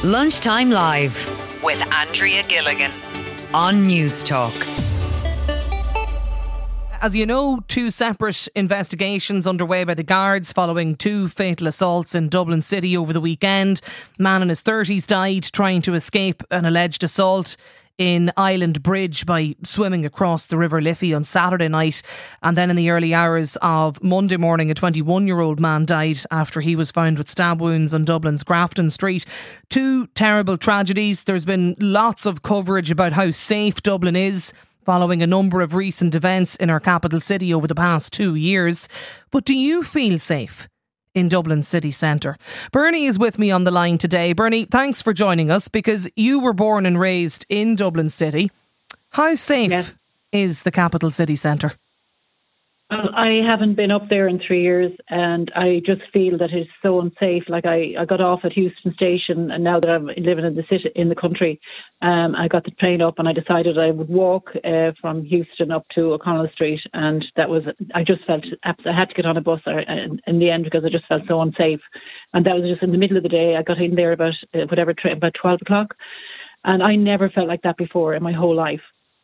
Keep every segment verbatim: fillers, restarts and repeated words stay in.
Lunchtime Live with Andrea Gilligan on News Talk. As you know, two separate investigations underway by the guards following two fatal assaults in Dublin City over the weekend. A man in his thirties died trying to escape an alleged assault in Island Bridge by swimming across the River Liffey on Saturday night. And then in the early hours of Monday morning, a twenty-one-year-old man died after he was found with stab wounds on Dublin's Grafton Street. Two terrible tragedies. There's been lots of coverage about how safe Dublin is following a number of recent events in our capital city over the past two years. But do you feel safe in Dublin city centre? Bernie is with me on the line today. Bernie, thanks for joining us, because you were born and raised in Dublin City. How safe yes. is the capital city centre? Well, I haven't been up there in three years and I just feel that it's so unsafe. Like I, I got off at Euston Station, and now that I'm living in the city, in the country, um, I got the train up and I decided I would walk uh, from Euston up to O'Connell Street, and that was, I just felt, I had to get on a bus in, in the end because I just felt so unsafe. And that was just in the middle of the day. I got in there about uh, whatever, about twelve o'clock, and I never felt like that before in my whole life.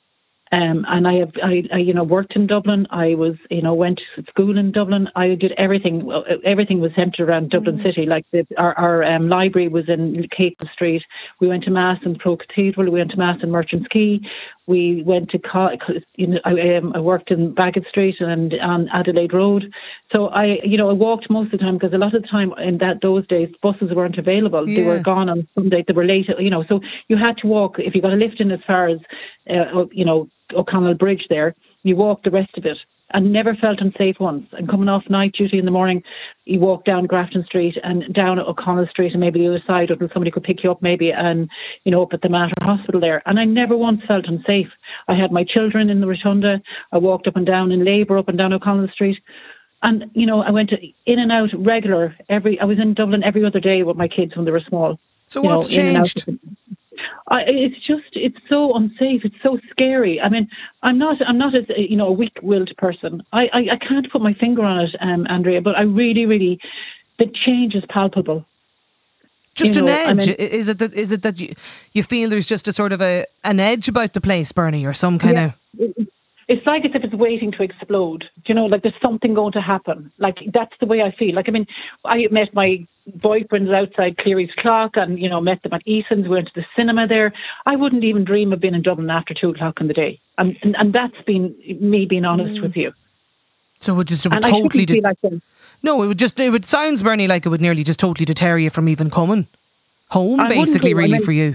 Um, and I have, I, I, you know, worked in Dublin. I was, you know, went to school in Dublin. I did everything. Well, everything was centred around Dublin mm. City. Like the, our, our um, library was in Caton Street. We went to Mass in Pro Cathedral. We went to Mass in Merchants Quay. We went to, you know, I, um, I worked in Bagot Street and on Adelaide Road. So I, you know, I walked most of the time, because a lot of the time in that those days buses weren't available. Yeah. They were gone on Sunday. They were late. You know, so you had to walk. If you got a lift in as far as, uh, you know, O'Connell Bridge there, you walked the rest of it, and never felt unsafe once. And coming off night duty in the morning, you walk down Grafton Street and down O'Connell Street and maybe the other side, until somebody could pick you up maybe, and, you know, up at the Mater Hospital there. And I never once felt unsafe. I had my children in the rotunda. I walked up and down in labour up and down O'Connell Street. And, you know, I went to, in and out regular. Every I was in Dublin every other day with my kids when they were small. So what's know, changed? I, it's just, it's so unsafe. It's so scary. I mean, I'm not, I'm not a, you know, a weak-willed person. I, I, I can't put my finger on it, um, Andrea, but I really, really, the change is palpable. Just you an know, edge? I mean, is it that, is it that you, you feel there's just a sort of a, an edge about the place, Bernie, or some kind yeah. of... It's like as if it's waiting to explode. You know, like there's something going to happen. Like that's the way I feel. Like, I mean, I met my boyfriends outside Cleary's Clock, and, you know, met them at Eason's. We went to the cinema there. I wouldn't even dream of being in Dublin after two o'clock in the day. And and, and that's been me being honest mm. with you. So it would just it would and totally... I feel like them. No, it would just, it would sounds, Bernie, like it would nearly just totally deter you from even coming home, I basically, really, I mean, for you.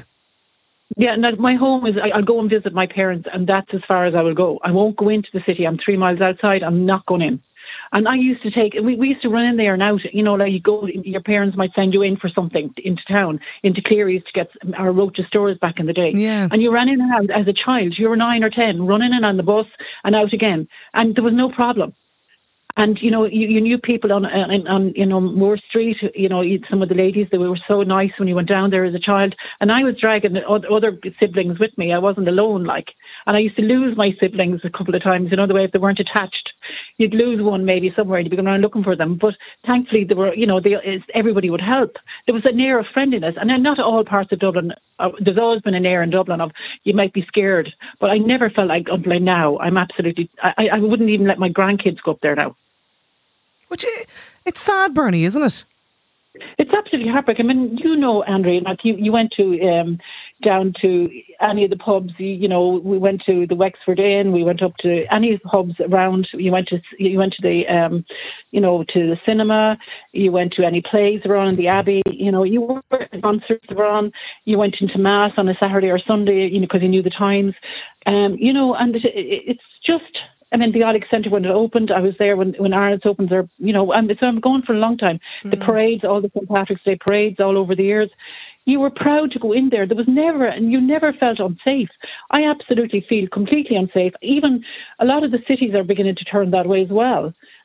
Yeah, no, my home is, I, I'll go and visit my parents, and that's as far as I will go. I won't go into the city. I'm three miles outside. I'm not going in. And I used to take, we, we used to run in there and out, you know, like you go, your parents might send you in for something into town, into Cleary's to get our Rocha stores back in the day. Yeah. And you ran in and out as a child. You were nine or ten, running in on the bus and out again. And there was no problem. And, you know, you, you knew people on, on, on, you know, Moore Street, you know, some of the ladies, they were so nice when you went down there as a child. And I was dragging other siblings with me. I wasn't alone, like. And I used to lose my siblings a couple of times, you know, the way if they weren't attached. You'd lose one maybe somewhere and you'd be going around looking for them. But thankfully, they were, you know, they, everybody would help. There was an air of friendliness. And then not all parts of Dublin, uh, there's always been an air in Dublin of you might be scared. But I never felt like, until now, I'm absolutely, I, I wouldn't even let my grandkids go up there now. Which, it's sad, Bernie, isn't it? It's absolutely heartbreaking. I mean, you know, Andrea, like you, you went to um, down to any of the pubs. You, you know, we went to the Wexford Inn. We went up to any of the pubs around. You went to you went to the um, you know, to the cinema. You went to any plays around in the Abbey. You know, you were at concerts were on. You went into Mass on a Saturday or Sunday, you know, because you knew the times. Um, you know, and it, it, it's just. I mean, the Alex Centre, when it opened, I was there when, when Ireland's opens are, you know, and so I'm going for a long time. Mm. The parades, all the Saint Patrick's Day parades all over the years. You were proud to go in there. There was never, and you never felt unsafe. I absolutely feel completely unsafe. Even a lot of the cities are beginning to turn that way as well.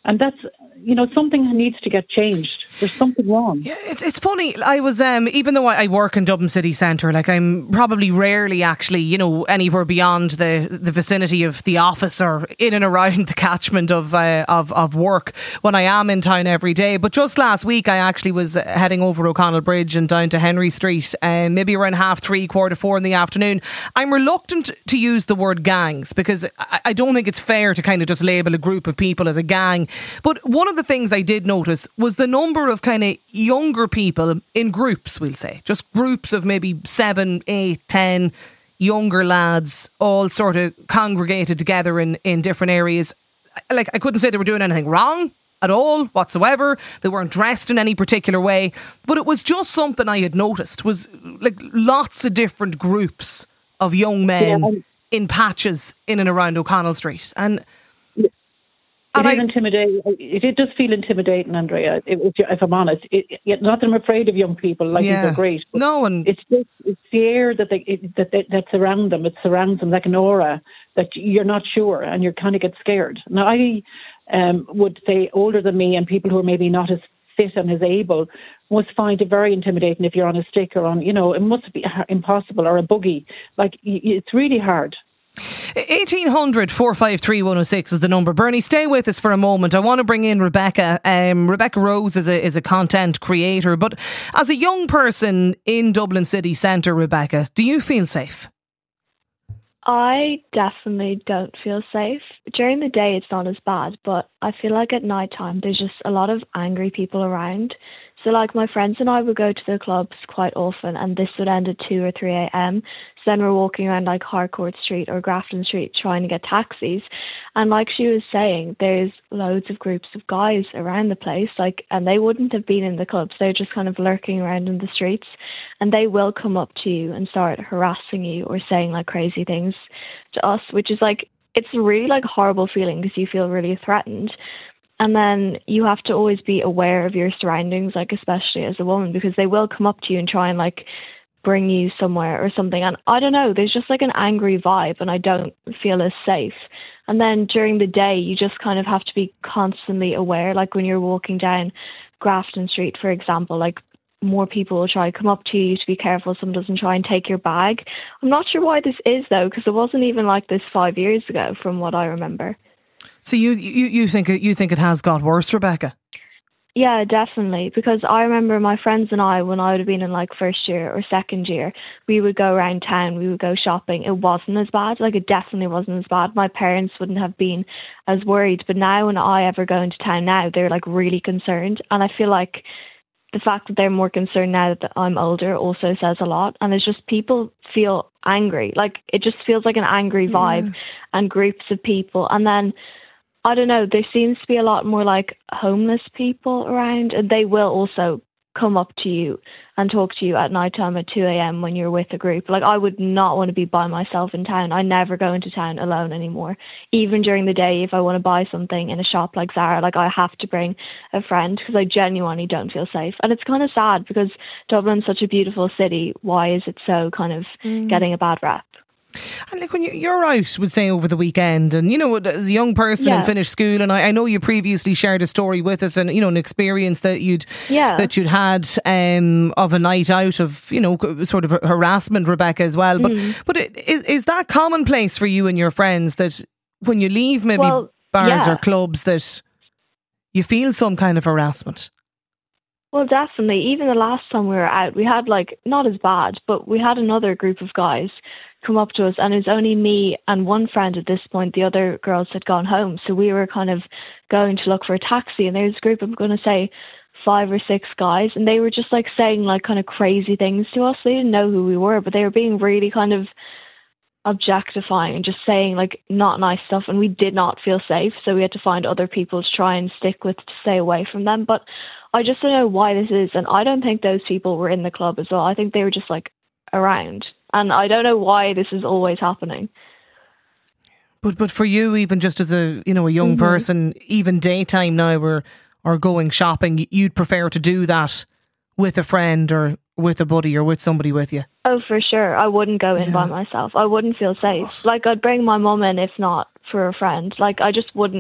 And that's, you know, something needs to get changed. There's something wrong. Yeah, it's it's funny. I was, um, even though I work in Dublin City Centre, like I'm probably rarely actually, you know, anywhere beyond the, the vicinity of the office or in and around the catchment of, uh, of of work when I am in town every day. But just last week, I actually was heading over O'Connell Bridge and down to Henry Street, um, maybe around half three, quarter four in the afternoon. I'm reluctant to use the word gangs because I, I don't think it's fair to kind of just label a group of people as a gang. But one of the things I did notice was the number of kind of younger people in groups, we'll say, just groups of maybe seven, eight, ten younger lads all sort of congregated together in, in different areas. Like, I couldn't say they were doing anything wrong at all whatsoever. They weren't dressed in any particular way, but it was just something I had noticed was like lots of different groups of young men yeah, in patches in and around O'Connell Street. And It is intimidating. It, it does feel intimidating, Andrea. If, if I'm honest, it, it, not that I'm afraid of young people. Like yeah. they're great. No, and it's just it's the air that they it, that they, that's around them. It surrounds them like an aura that you're not sure, and you kind of get scared. Now, I um, would say older than me and people who are maybe not as fit and as able must find it very intimidating if you're on a stick or on, you know, it must be impossible, or a buggy. Like it's really hard. eighteen hundred, four five three, one oh six is the number. Bernie, stay with us for a moment. I want to bring in Rebecca. Um, Rebecca Rose is a, is a content creator, but as a young person in Dublin City Centre, Rebecca, do you feel safe? I definitely don't feel safe. During the day it's not as bad, but I feel like at night time there's just a lot of angry people around. So like my friends and I would go to the clubs quite often, and this would end at two or three a.m. So then we're walking around like Harcourt Street or Grafton Street trying to get taxis. And like she was saying, there's loads of groups of guys around the place, like, and they wouldn't have been in the clubs. They're just kind of lurking around in the streets, and they will come up to you and start harassing you or saying like crazy things to us, which is like, it's a really like horrible feeling because you feel really threatened. And then you have to always be aware of your surroundings, like especially as a woman, because they will come up to you and try and like bring you somewhere or something. And I don't know, there's just like an angry vibe, and I don't feel as safe. And then during the day, you just kind of have to be constantly aware. Like when you're walking down Grafton Street, for example, like more people will try to come up to you to be careful someone doesn't try and take your bag. I'm not sure why this is though, because it wasn't even like this five years ago from what I remember. So you, you, you think it, you think it has got worse, Rebecca? Yeah, definitely. Because I remember my friends and I, when I would have been in like first year or second year, we would go around town, we would go shopping. It wasn't as bad. Like it definitely wasn't as bad. My parents wouldn't have been as worried. But now when I ever go into town now, they're like really concerned. And I feel like the fact that they're more concerned now that I'm older also says a lot. And it's just people feel angry. Like it just feels like an angry vibe yeah. and groups of people. And then I don't know, there seems to be a lot more like homeless people around, and they will also come up to you and talk to you at night time at two a.m. when you're with a group. Like I would not want to be by myself in town. I never go into town alone anymore. Even during the day, if I want to buy something in a shop like Zara, like I have to bring a friend because I genuinely don't feel safe. And it's kind of sad because Dublin's such a beautiful city. Why is it so kind of mm. getting a bad rep? And like when you, you're out, would say over the weekend, and you know, as a young person yeah. and finished school, and I, I know you previously shared a story with us, and you know, an experience that you'd yeah. that you'd had um, of a night out of, you know, sort of harassment, Rebecca, as well. But mm. but it, is is that commonplace for you and your friends that when you leave maybe well, bars yeah. or clubs that you feel some kind of harassment? Well, definitely. Even the last time we were out, we had like not as bad, but we had another group of guys come up to us, and it was only me and one friend at this point. The other girls had gone home, so we were kind of going to look for a taxi, and there was a group, I'm going to say five or six guys, and they were just like saying like kind of crazy things to us. They didn't know who we were, but they were being really kind of objectifying and just saying like not nice stuff, and we did not feel safe, so we had to find other people to try and stick with to stay away from them. But I just don't know why this is, and I don't think those people were in the club as well. I think they were just like around. And I don't know why this is always happening. But but for you, even just as a you know a young mm-hmm. person, even daytime now or or going shopping, you'd prefer to do that with a friend or with a buddy or with somebody with you? Oh, for sure. I wouldn't go in yeah. by myself. I wouldn't feel safe. Like I'd bring my mum in if not for a friend. Like I just wouldn't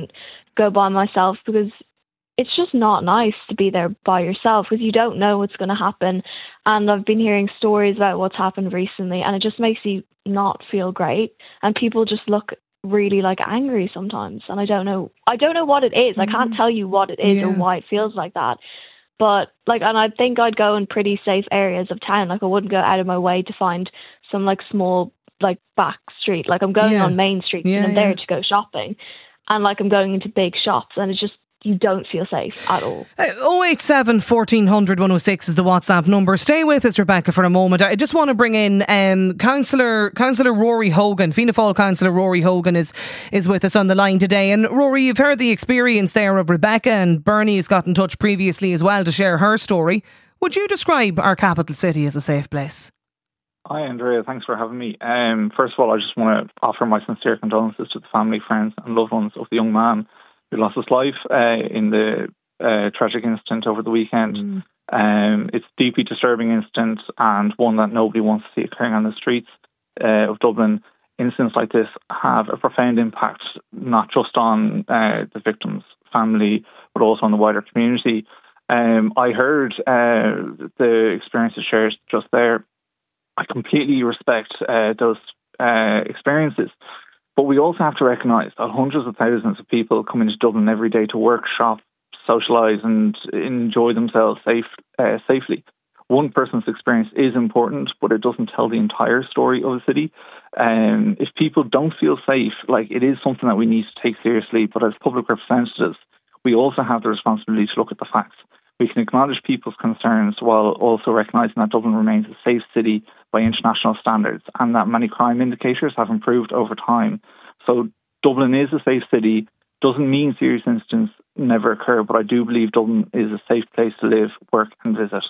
go by myself, because it's just not nice to be there by yourself because you don't know what's going to happen. And I've been hearing stories about what's happened recently, and it just makes you not feel great. And people just look really like angry sometimes, and I don't know I don't know what it is. I can't tell you what it is yeah. or why it feels like that. But like, and I think I'd go in pretty safe areas of town. Like I wouldn't go out of my way to find some like small like back street. Like I'm going yeah. on Main Street yeah, and I'm there yeah. to go shopping, and like I'm going into big shops, and it's just, you don't feel safe at all. Uh, oh eight seven, fourteen hundred, one oh six is the WhatsApp number. Stay with us, Rebecca, for a moment. I just want to bring in um, Councillor Councillor Rory Hogan. Fianna Fáil Councillor Rory Hogan is, is with us on the line today. And Rory, you've heard the experience there of Rebecca, and Bernie has got in touch previously as well to share her story. Would you describe our capital city as a safe place? Hi Andrea, thanks for having me. Um, first of all, I just want to offer my sincere condolences to the family, friends and loved ones of the young man who lost his life uh, in the uh, tragic incident over the weekend. Mm. Um, it's a deeply disturbing incident, and one that nobody wants to see occurring on the streets uh, of Dublin. Incidents like this have a profound impact, not just on uh, the victim's family, but also on the wider community. Um, I heard uh, the experiences shared just there. I completely respect uh, those uh, experiences. But we also have to recognise that hundreds of thousands of people come into Dublin every day to work, shop, socialise and enjoy themselves safe, uh, safely. One person's experience is important, but it doesn't tell the entire story of a city. Um, if people don't feel safe, like, it is something that we need to take seriously. But as public representatives, we also have the responsibility to look at the facts. We can acknowledge people's concerns while also recognising that Dublin remains a safe city by international standards, and that many crime indicators have improved over time. So Dublin is a safe city. Doesn't mean serious incidents never occur, but I do believe Dublin is a safe place to live, work and visit.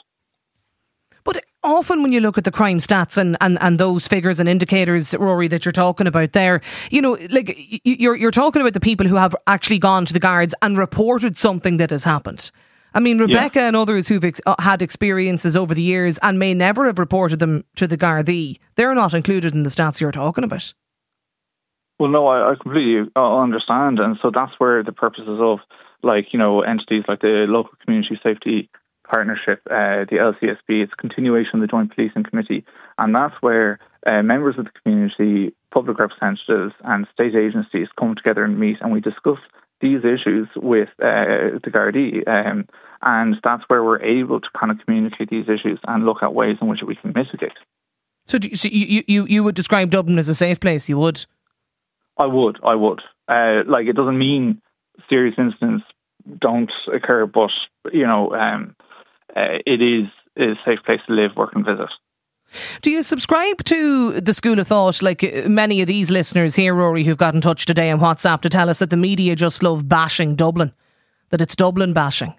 But often when you look at the crime stats and, and, and those figures and indicators, Rory, that you're talking about there, you know, like you're you're talking about the people who have actually gone to the guards and reported something that has happened. I mean, Rebecca yeah. and others who've ex- had experiences over the years and may never have reported them to the Gardaí, they're not included in the stats you're talking about. Well, no, I, I completely understand. And so that's where the purposes of, like, you know, entities like the Local Community Safety Partnership, uh, the L C S B, it's a continuation of the Joint Policing Committee. And that's where uh, members of the community, public representatives and state agencies come together and meet, and we discuss these issues with uh, the Gardaí, um, and that's where we're able to kind of communicate these issues and look at ways in which we can mitigate. So, do you, so you, you, you would describe Dublin as a safe place, you would? I would, I would. Uh, like, it doesn't mean serious incidents don't occur, but, you know, um, uh, it is, is a safe place to live, work and visit. Do you subscribe to the school of thought, like many of these listeners here, Rory, who've got in touch today on WhatsApp to tell us that the media just love bashing Dublin, that it's Dublin bashing?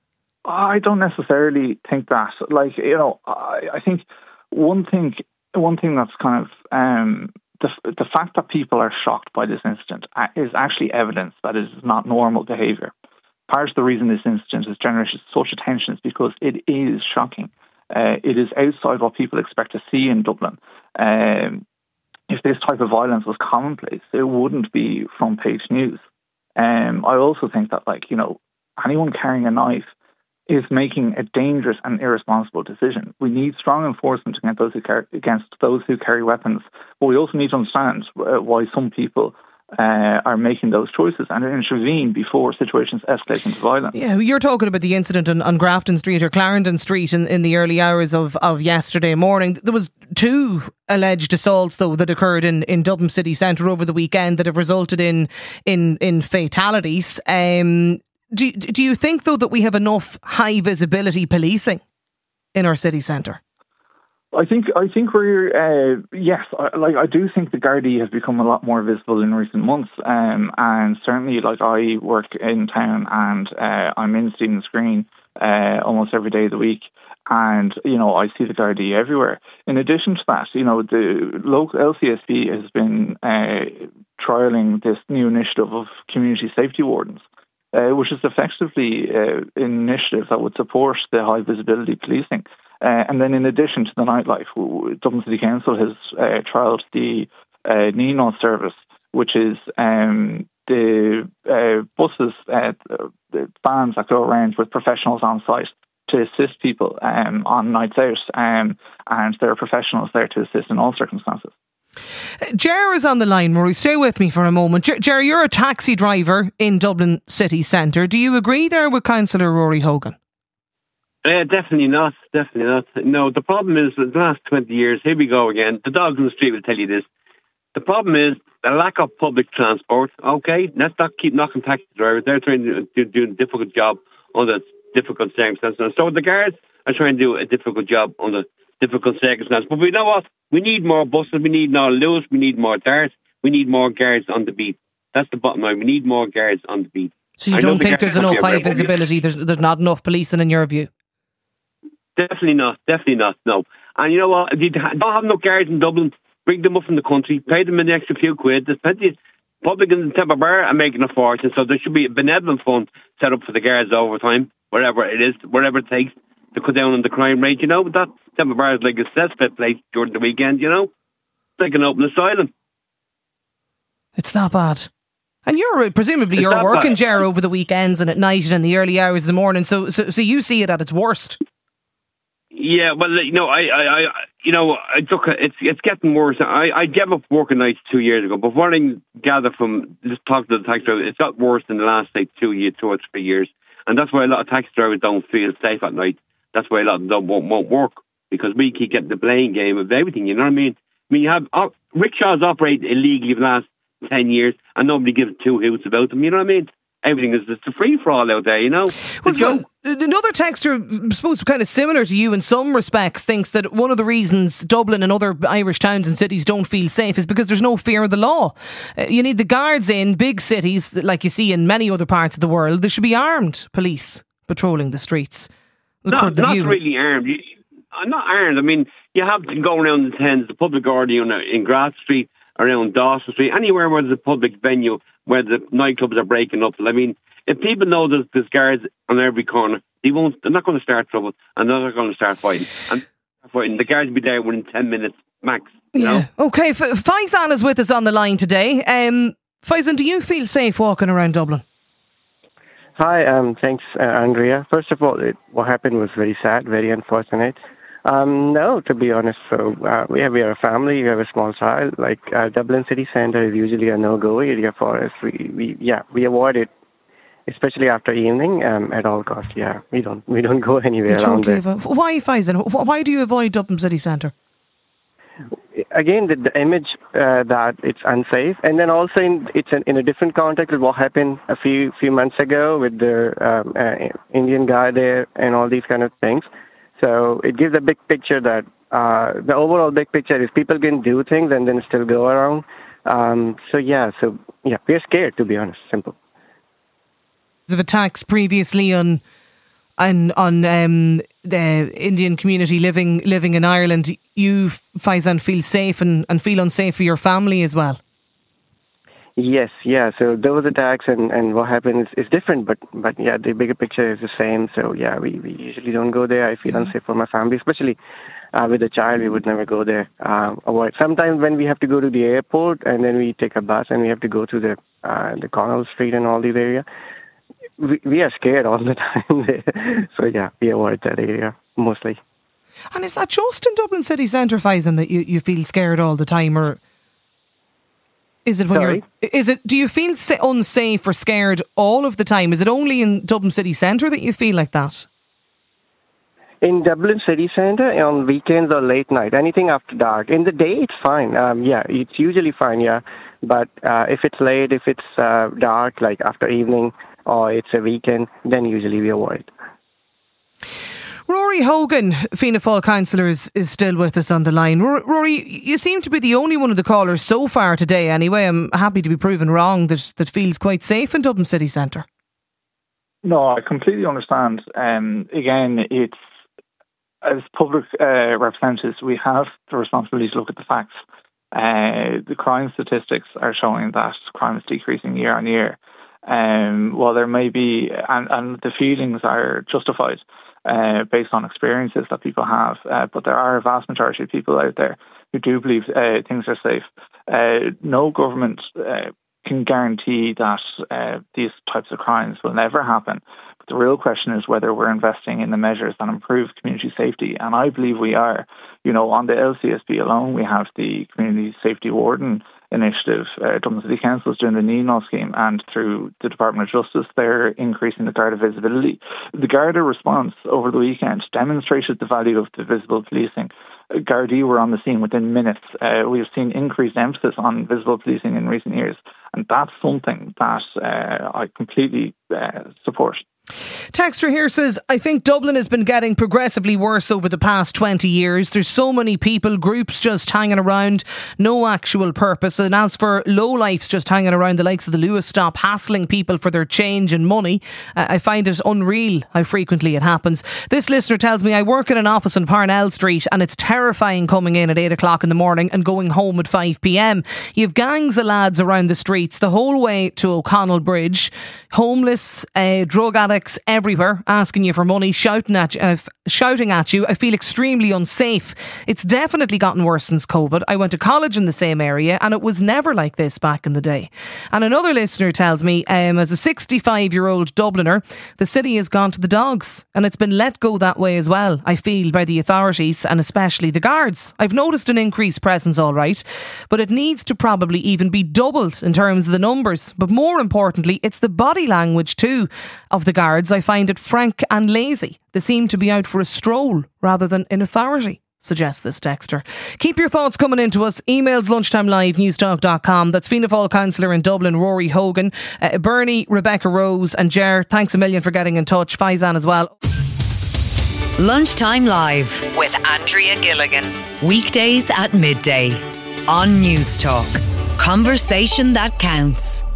I don't necessarily think that. Like, you know, I, I think one thing, one thing that's kind of um, the the fact that people are shocked by this incident is actually evidence that it is not normal behaviour. Part of the reason this incident has generated such attention is because it is shocking. Uh, it is outside what people expect to see in Dublin. Um, if this type of violence was commonplace, it wouldn't be front page news. Um, I also think that, like, you know, anyone carrying a knife is making a dangerous and irresponsible decision. We need strong enforcement against those who carry, against those who carry weapons, but we also need to understand uh, why some people Uh, are making those choices and intervene before situations escalate into violence. Yeah, you're talking about the incident on, on Grafton Street or Clarendon Street in, in the early hours of, of yesterday morning. There was two alleged assaults, though, that occurred in, in Dublin city centre over the weekend that have resulted in in, in fatalities. Um, do, do you think, though, that we have enough high visibility policing in our city centre? I think I think we're uh, yes. I, like I do think the Gardaí have become a lot more visible in recent months, um, and certainly, like, I work in town and uh, I'm in Stephen's Green uh, almost every day of the week, and you know I see the Gardaí everywhere. In addition to that, you know the local L C S B has been uh, trialling this new initiative of community safety wardens, uh, which is effectively uh, an initiative that would support the high visibility policing. Uh, and then in addition to the nightlife, Dublin City Council has uh, trialled the uh, Nino service, which is um, the uh, buses, uh, the vans that go around with professionals on site to assist people um, on nights out, um, and there are professionals there to assist in all circumstances. Ger is on the line, Rory. Stay with me for a moment. Ger, you're a taxi driver in Dublin city centre. Do you agree there with Councillor Rory Hogan? Uh, definitely not. Definitely not. No, the problem is the last twenty years, here we go again. The dogs in the street will tell you this. The problem is the lack of public transport. Okay, let's not keep knocking taxi drivers. They're trying to do, do a difficult job under difficult circumstances. And so the guards are trying to do a difficult job under difficult circumstances. But we know what? We need more buses. We need more Lewis. We need more darts. We need more guards on the beat. That's the bottom line. We need more guards on the beat. So you don't think there's enough high visibility? There's, there's not enough policing in your view? Definitely not. Definitely not. No. And you know what? If you don't have enough guards in Dublin, bring them up from the country, pay them an extra few quid. There's plenty of publicans in Temple Bar are making a fortune, so there should be a benevolent fund set up for the guards over time, wherever it is, wherever it takes to cut down on the crime rate. You know, but that Temple Bar is like a cesspit place during the weekend. You know, it's like an open asylum. It's that bad. And you're presumably it's you're working, Ger, over the weekends and at night and in the early hours of the morning. So, so, so you see it at its worst. Yeah, well, you know, I, I, I you know, I took it's it's getting worse. I, I gave up working nights two years ago, but what I gather from just talking to the taxi driver, it's got worse in the last like two years, two or three years, and that's why a lot of taxi drivers don't feel safe at night. That's why a lot of them don't, won't, won't work, because we keep getting the blame game of everything. You know what I mean? I mean, you have uh, rickshaws operate illegally for the last ten years, and nobody gives two hoots about them. You know what I mean? Everything is just a free-for-all out there, you know? Well, Joe, another texter, I suppose kind of similar to you in some respects, thinks that one of the reasons Dublin and other Irish towns and cities don't feel safe is because there's no fear of the law. Uh, you need the guards in big cities, like you see in many other parts of the world. There should be armed police patrolling the streets. No, not really armed. You, uh, not armed. I mean, you have to go around the Thames, the public order you know, in Grass Street, around Dawson Street, anywhere where there's a public venue where the nightclubs are breaking up. I mean, if people know there's, there's guards on every corner, they won't. They're not going to start trouble, and they're not going to start fighting. And fighting, the guards will be there within ten minutes max. You yeah. know? Okay. F- Faizan is with us on the line today. Um, Faizan, do you feel safe walking around Dublin? Hi. Um. Thanks, uh, Andrea. First of all, it, what happened was very sad, very unfortunate. Um, no, to be honest, so uh, we have we are a family. We have a small child. Like uh, Dublin city centre is usually a no-go area for us. We, we yeah, we avoid it, especially after evening. Um, at all costs. Yeah, we don't we don't go anywhere you around totally there. Avo- why, Faizan? Why do you avoid Dublin city centre? Again, the, the image uh, that it's unsafe, and then also in, it's an, in a different context with what happened a few few months ago with the um, uh, Indian guy there and all these kind of things. So it gives a big picture that uh, the overall big picture is people can do things and then still go around. Um, so yeah, so yeah, we're scared, to be honest. Simple. Of attacks previously on on on um, the Indian community living living in Ireland, you, Faizan, feel safe and, and feel unsafe for your family as well. Yes, yeah. So those attacks and, and what happened is, is different, but but yeah, the bigger picture is the same. So yeah, we, we usually don't go there. I feel yeah. unsafe for my family, especially uh, with a child. We would never go there. Um, avoid. Sometimes when we have to go to the airport and then we take a bus and we have to go to the uh, the Connell Street and all these areas, we we are scared all the time there. So yeah, we avoid that area mostly. And is that just in Dublin city centre, Faizan, that you, you feel scared all the time, or? Is it when Sorry? you're? Is it? Do you feel unsafe or scared all of the time? Is it only in Dublin city centre that you feel like that? In Dublin city centre, on weekends or late night, anything after dark. In the day, it's fine. Um, yeah, it's usually fine. Yeah, but uh, if it's late, if it's uh, dark, like after evening, or it's a weekend, then usually we avoid. Rory Hogan, Fianna Fáil councillor, is, is still with us on the line. Rory, you seem to be the only one of the callers so far today anyway. I'm happy to be proven wrong that, that feels quite safe in Dublin city centre. No, I completely understand. Um, again, it's as public uh, representatives, we have the responsibility to look at the facts. Uh, the crime statistics are showing that crime is decreasing year on year. Um, while there may be, and, and the feelings are justified, Uh, based on experiences that people have. Uh, but there are a vast majority of people out there who do believe uh, things are safe. Uh, no government uh, can guarantee that uh, these types of crimes will never happen. But the real question is whether we're investing in the measures that improve community safety, and I believe we are. You know, on the L C S B alone, we have the Community Safety Warden initiative. Uh, Dublin City Council is doing the N I N O scheme, and through the Department of Justice, they're increasing the Garda visibility. The Garda response over the weekend demonstrated the value of the visible policing. Gardaí were on the scene within minutes. Uh, we've seen increased emphasis on visible policing in recent years, and that's something that uh, I completely uh, support. Texter here says, I think Dublin has been getting progressively worse over the past twenty years. There's so many people, groups just hanging around, no actual purpose. And as for lowlifes just hanging around the likes of the Lewis stop, hassling people for their change and money, uh, I find it unreal how frequently it happens. This listener tells me, I work in an office on Parnell Street and it's terrifying coming in at eight o'clock in the morning and going home at five p.m. You have gangs of lads around the streets the whole way to O'Connell Bridge, homeless, uh, drug addicts, everywhere, asking you for money, shouting at you, uh, shouting at you. I feel extremely unsafe. It's definitely gotten worse since COVID. I went to college in the same area and it was never like this back in the day. And another listener tells me, um, as a sixty-five-year-old Dubliner, the city has gone to the dogs and it's been let go that way as well, I feel, by the authorities and especially the guards. I've noticed an increased presence, all right, but it needs to probably even be doubled in terms of the numbers. But more importantly, it's the body language too of the guards. I find it frank and lazy. They seem to be out for a stroll rather than in authority, suggests this texter. Keep your thoughts coming into us. Emails lunchtime live newstalk dot com. That's Fianna Fáil councillor in Dublin, Rory Hogan, uh, Bernie, Rebecca Rose and Ger. Thanks a million for getting in touch. Faizan as well. Lunchtime Live with Andrea Gilligan. Weekdays at midday on Newstalk. Conversation that counts.